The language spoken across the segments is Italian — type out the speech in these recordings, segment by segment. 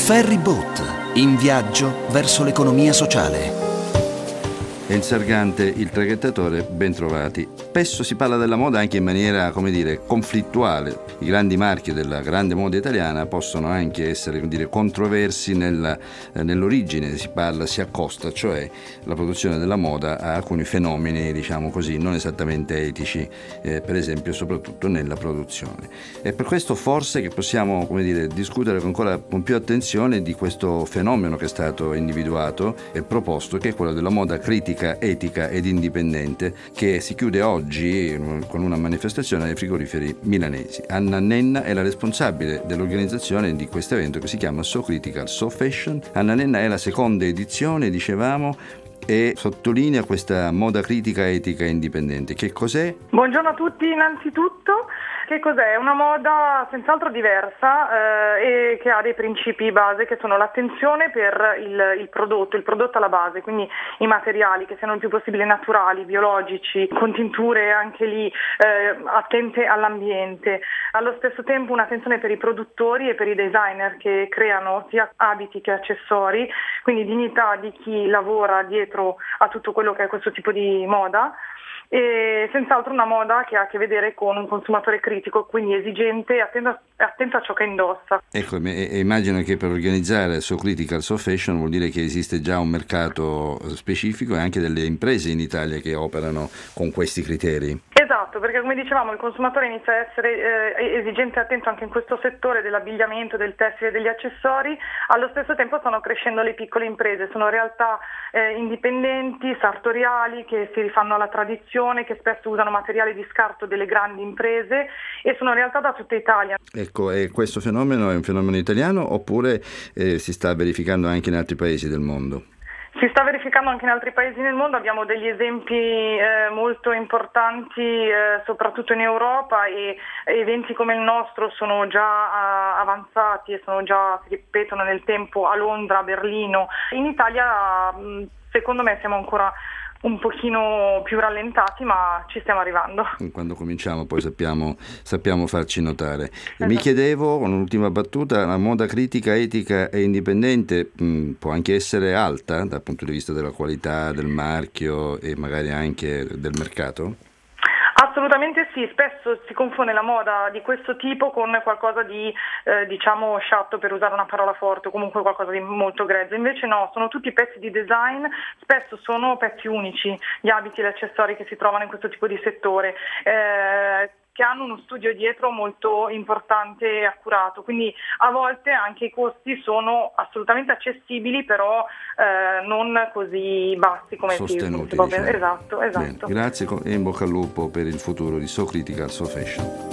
Ferry Boat, in viaggio verso l'economia sociale. Enzo Argante, il traghettatore, ben trovati. Spesso si parla della moda anche in maniera, conflittuale. I grandi marchi della grande moda italiana possono anche essere, controversi nell'origine. Si accosta, cioè la produzione della moda a alcuni fenomeni, non esattamente etici, per esempio soprattutto nella produzione. E per questo forse che possiamo, discutere ancora con più attenzione di questo fenomeno che è stato individuato e proposto, che è quello della moda critica, etica ed indipendente, che si chiude oggi con una manifestazione ai frigoriferi milanesi. Anna Nenna è la responsabile dell'organizzazione di questo evento che si chiama So Critical, So Fashion. Anna Nenna è la seconda edizione, dicevamo, e sottolinea questa moda critica, etica e indipendente. Che cos'è? Buongiorno a tutti innanzitutto. Che cos'è? Una moda senz'altro diversa e che ha dei principi base che sono l'attenzione per il prodotto alla base, quindi i materiali che siano il più possibile naturali, biologici, con tinture anche lì attente all'ambiente. Allo stesso tempo un'attenzione per i produttori e per i designer che creano sia abiti che accessori, quindi dignità di chi lavora dietro a tutto quello che è questo tipo di moda. E senz'altro una moda che ha a che vedere con un consumatore critico, quindi esigente e attento a ciò che indossa. Ecco, immagino che per organizzare So Critical, So Fashion vuol dire che esiste già un mercato specifico e anche delle imprese in Italia che operano con questi criteri. Esatto, perché come dicevamo il consumatore inizia a essere esigente e attento anche in questo settore dell'abbigliamento, del tessile e degli accessori. Allo stesso tempo stanno crescendo le piccole imprese, sono realtà indipendenti, sartoriali, che si rifanno alla tradizione, che spesso usano materiali di scarto delle grandi imprese e sono realtà da tutta Italia. Ecco, e questo fenomeno è un fenomeno italiano oppure si sta verificando anche in altri paesi del mondo? Si sta verificando anche in altri paesi nel mondo, abbiamo degli esempi molto importanti soprattutto in Europa, e eventi come il nostro sono già avanzati e si ripetono nel tempo a Londra, a Berlino. In Italia secondo me siamo ancora un pochino più rallentati, ma ci stiamo arrivando. Quando cominciamo poi sappiamo farci notare. Esatto. Mi chiedevo, con un'ultima battuta, la moda critica, etica e indipendente può anche essere alta dal punto di vista della qualità, del marchio e magari anche del mercato? Assolutamente sì, spesso si confonde la moda di questo tipo con qualcosa di sciatto, per usare una parola forte, o comunque qualcosa di molto grezzo. Invece no, sono tutti pezzi di design, spesso sono pezzi unici, gli abiti e gli accessori che si trovano in questo tipo di settore, che hanno uno studio dietro molto importante e accurato, quindi a volte anche i costi sono assolutamente accessibili, però non così bassi come sostenuti, Esatto. Bene, grazie e in bocca al lupo per il futuro di So Critical, So Fashion.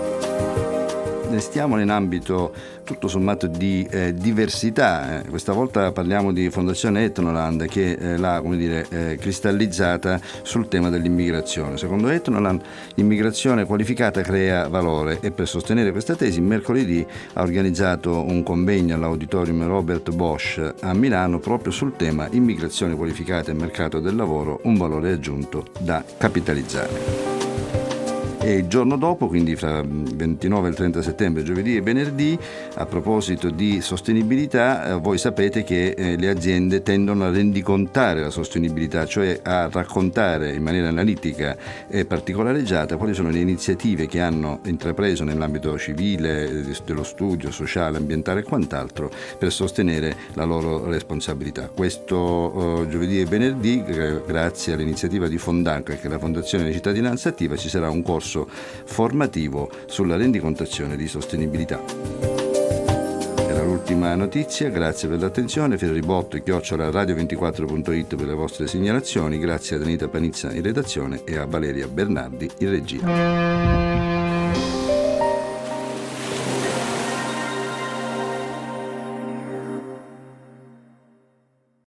Stiamo in ambito tutto sommato di diversità. Questa volta parliamo di Fondazione Etnoland, che l'ha cristallizzata sul tema dell'immigrazione. Secondo Etnoland l'immigrazione qualificata crea valore, e per sostenere questa tesi mercoledì ha organizzato un convegno all'Auditorium Robert Bosch a Milano proprio sul tema immigrazione qualificata e mercato del lavoro, un valore aggiunto da capitalizzare. E il giorno dopo, quindi fra 29 e il 30 settembre, giovedì e venerdì, a proposito di sostenibilità, voi sapete che le aziende tendono a rendicontare la sostenibilità, cioè a raccontare in maniera analitica e particolareggiata quali sono le iniziative che hanno intrapreso nell'ambito civile, dello studio, sociale, ambientale e quant'altro per sostenere la loro responsabilità. Questo giovedì e venerdì, grazie all'iniziativa di Fondanca, che è la Fondazione di Cittadinanza Attiva, ci sarà un corso formativo sulla rendicontazione di sostenibilità. Era l'ultima notizia, grazie per l'attenzione. Ferribotto@radio24.it per le vostre segnalazioni. Grazie ad Anita Panizza in redazione e a Valeria Bernardi in regia.